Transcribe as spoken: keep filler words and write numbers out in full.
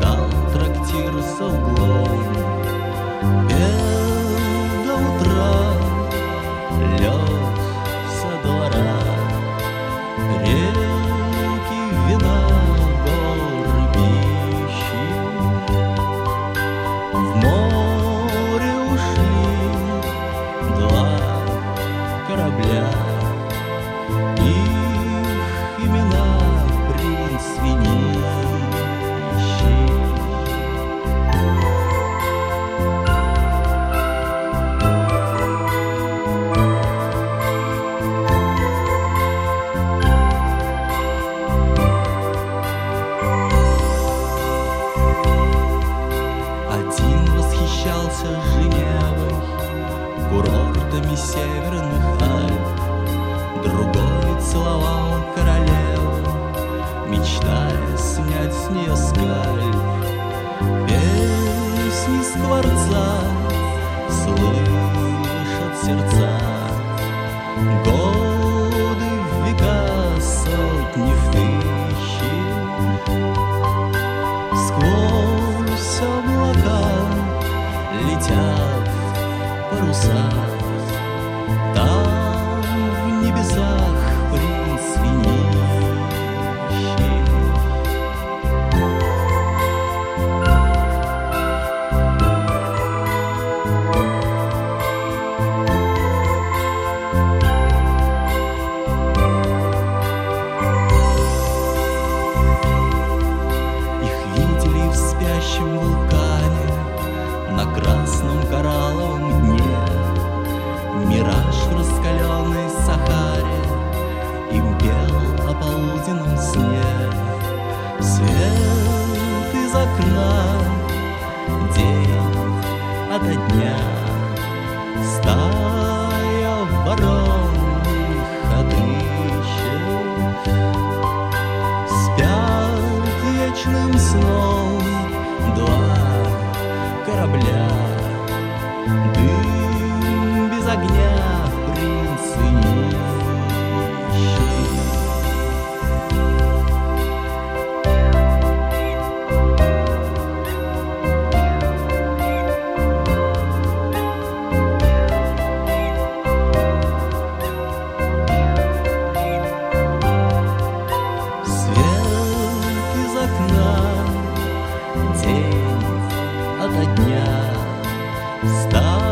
стоял трактир за углом, пел до утра, лег со двора. Реки, вина, горы, пищи в море ушли два корабля. Их имена принц Венищий. Один восхищался Женевой, курортами северных Альп, другой целовал королеву, мечтая снять с нее скальп. Песни скворца слышат сердца, годы в века, сотни в тысячи. Сквозь облака летят паруса, там в небесах принц Венищий. Их видели в спящем вулкане на красном коралловом дне. Мираж в раскаленной Сахаре им пел о полуденном сне. Свет из окна, день ото дня, стая ворон их отыщет. Спят вечным сном два корабля, дым без огня, принц Венищий. Свет из окна, день ото дня, стал